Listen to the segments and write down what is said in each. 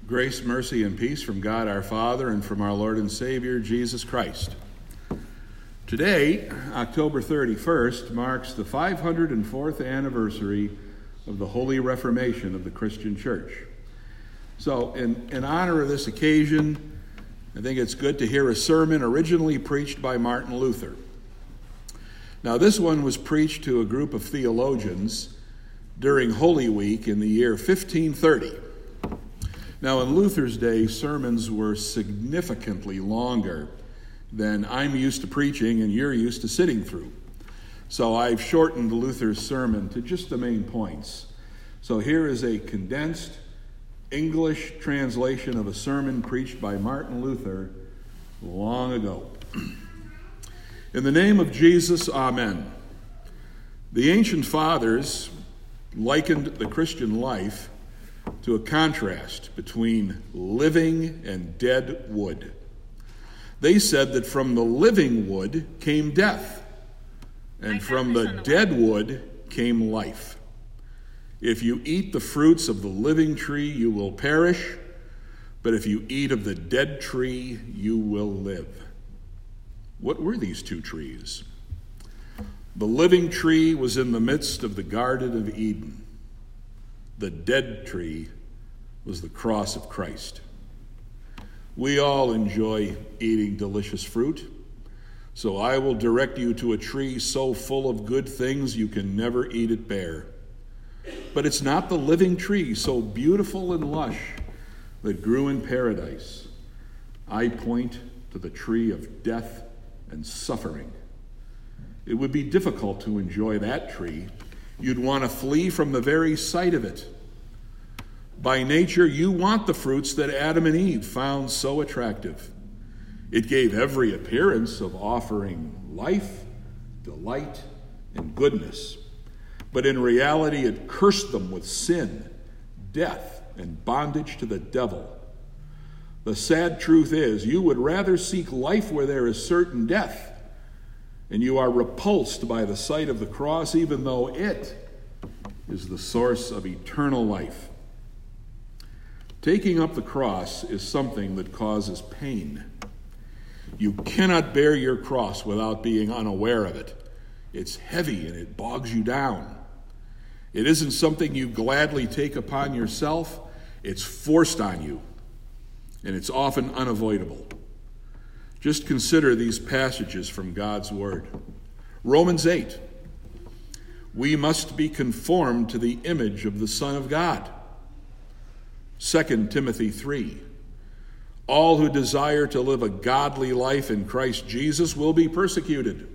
Grace, mercy, and peace from God our Father and from our Lord and Savior, Jesus Christ. Today, October 31st, marks the 504th anniversary of the Holy Reformation of the Christian Church. So, in honor of this occasion, I think it's good to hear a sermon originally preached by Martin Luther. Now, this one was preached to a group of theologians during Holy Week in the year 1530. Now, in Luther's day, sermons were significantly longer than I'm used to preaching and you're used to sitting through. So I've shortened Luther's sermon to just the main points. So here is a condensed English translation of a sermon preached by Martin Luther long ago. In the name of Jesus, Amen. The ancient fathers likened the Christian life to a contrast between living and dead wood. They said that from the living wood came death, and from the dead wood came life. If you eat the fruits of the living tree, you will perish, but if you eat of the dead tree, you will live. What were these two trees? The living tree was in the midst of the Garden of Eden. The dead tree was the cross of Christ. We all enjoy eating delicious fruit, so I will direct you to a tree so full of good things you can never eat it bare. But it's not the living tree, so beautiful and lush, that grew in paradise. I point to the tree of death and suffering. It would be difficult to enjoy that tree. You'd want to flee from the very sight of it. By nature, you want the fruits that Adam and Eve found so attractive. It gave every appearance of offering life, delight, and goodness. But in reality, it cursed them with sin, death, and bondage to the devil. The sad truth is, you would rather seek life where there is certain death, and you are repulsed by the sight of the cross, even though it is the source of eternal life. Taking up the cross is something that causes pain. You cannot bear your cross without being unaware of it. It's heavy and it bogs you down. It isn't something you gladly take upon yourself. It's forced on you, and it's often unavoidable. Just consider these passages from God's Word. Romans 8. We must be conformed to the image of the Son of God. 2 Timothy 3. All who desire to live a godly life in Christ Jesus will be persecuted.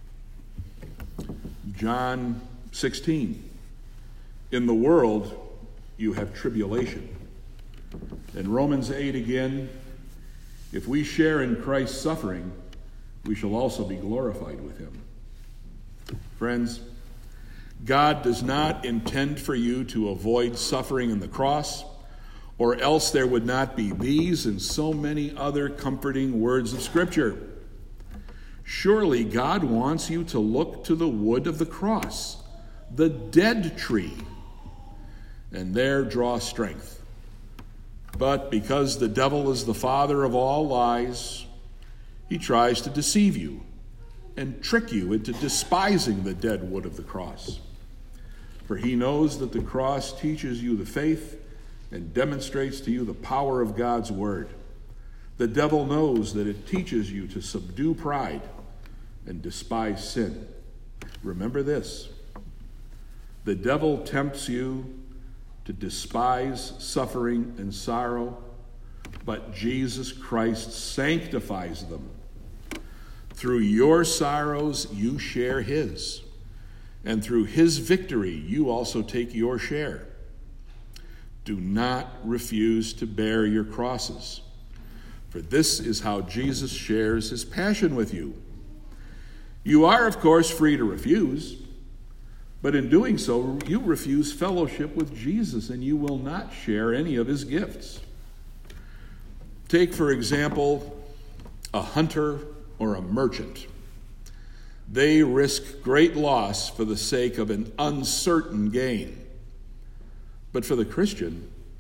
John 16. In the world you have tribulation. And Romans 8 again. If we share in Christ's suffering, we shall also be glorified with him. Friends, God does not intend for you to avoid suffering in the cross, or else there would not be these and so many other comforting words of Scripture. Surely God wants you to look to the wood of the cross, the dead tree, and there draw strength. But because the devil is the father of all lies, he tries to deceive you and trick you into despising the dead wood of the cross. For he knows that the cross teaches you the faith and demonstrates to you the power of God's word. The devil knows that it teaches you to subdue pride and despise sin. Remember this: the devil tempts you to despise suffering and sorrow, but Jesus Christ sanctifies them. Through your sorrows, you share his, and through his victory, you also take your share. Do not refuse to bear your crosses, for this is how Jesus shares his passion with you. You are, of course, free to refuse, but in doing so, you refuse fellowship with Jesus, and you will not share any of his gifts. Take, for example, a hunter or a merchant. They risk great loss for the sake of an uncertain gain. But for the Christian,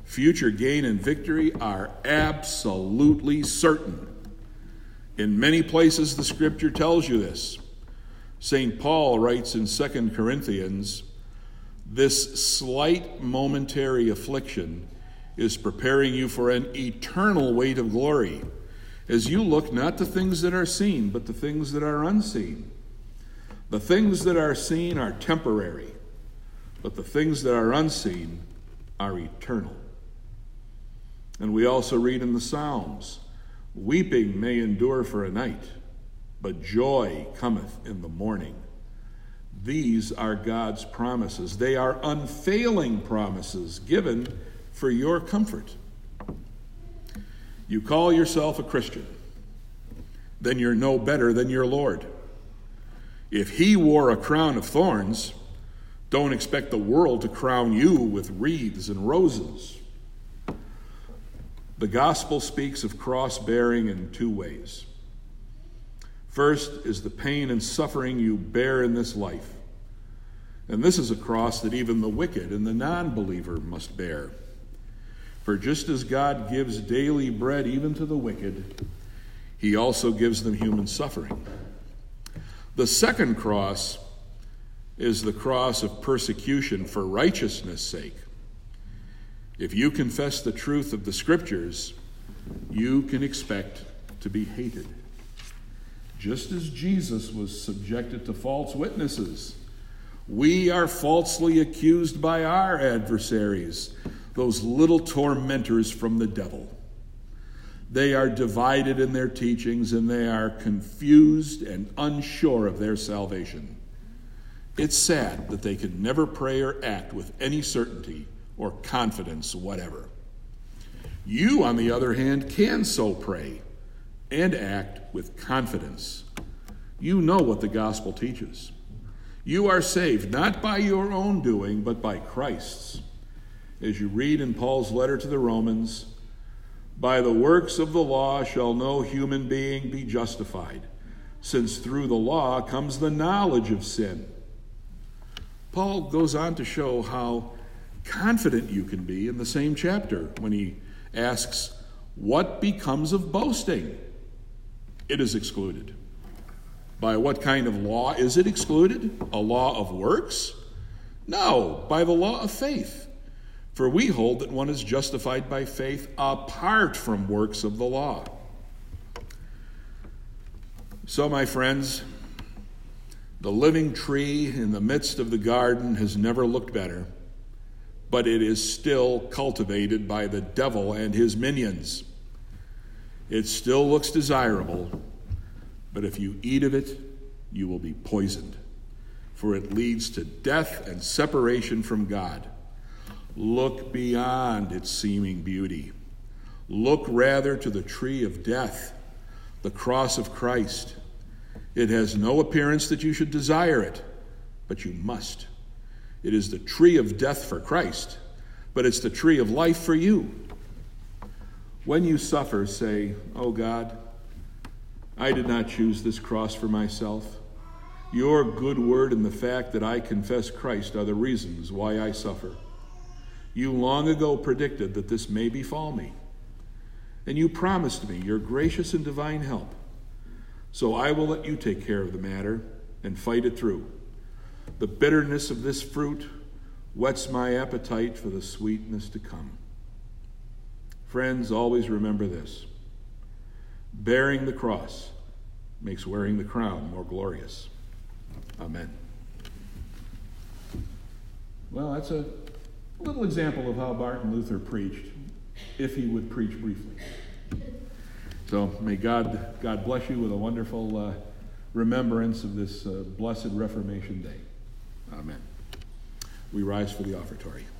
future gain and victory are absolutely certain. In many places, the Scripture tells you this. St. Paul writes in 2 Corinthians, "This slight momentary affliction is preparing you for an eternal weight of glory, as you look not to things that are seen, but to things that are unseen. The things that are seen are temporary, but the things that are unseen are eternal." And we also read in the Psalms, "Weeping may endure for a night, but joy cometh in the morning." These are God's promises. They are unfailing promises given for your comfort. You call yourself a Christian, then you're no better than your Lord. If he wore a crown of thorns, don't expect the world to crown you with wreaths and roses. The gospel speaks of cross-bearing in two ways. First is the pain and suffering you bear in this life. And this is a cross that even the wicked and the non-believer must bear. For just as God gives daily bread even to the wicked, he also gives them human suffering. The second cross is the cross of persecution for righteousness' sake. If you confess the truth of the Scriptures, you can expect to be hated. Just as Jesus was subjected to false witnesses, we are falsely accused by our adversaries, those little tormentors from the devil. They are divided in their teachings, and they are confused and unsure of their salvation. It's sad that they can never pray or act with any certainty or confidence whatever. You, on the other hand, can so pray and act with confidence. You know what the gospel teaches. You are saved not by your own doing, but by Christ's. As you read in Paul's letter to the Romans, "By the works of the law shall no human being be justified, since through the law comes the knowledge of sin." Paul goes on to show how confident you can be in the same chapter when he asks, "What becomes of boasting?" It is excluded. By what kind of law is it excluded? A law of works? No, by the law of faith. For we hold that one is justified by faith apart from works of the law. So, my friends, the living tree in the midst of the garden has never looked better, but it is still cultivated by the devil and his minions. It still looks desirable, but if you eat of it, you will be poisoned, for it leads to death and separation from God. Look beyond its seeming beauty. Look rather to the tree of death, the cross of Christ. It has no appearance that you should desire it, but you must. It is the tree of death for Christ, but it's the tree of life for you. When you suffer, say, "Oh God, I did not choose this cross for myself. Your good word and the fact that I confess Christ are the reasons why I suffer. You long ago predicted that this may befall me, and you promised me your gracious and divine help. So I will let you take care of the matter and fight it through. The bitterness of this fruit whets my appetite for the sweetness to come." Friends, always remember this. Bearing the cross makes wearing the crown more glorious. Amen. Well, that's a little example of how Martin Luther preached, if he would preach briefly. So may God bless you with a wonderful remembrance of this blessed Reformation Day. Amen. We rise for the offertory.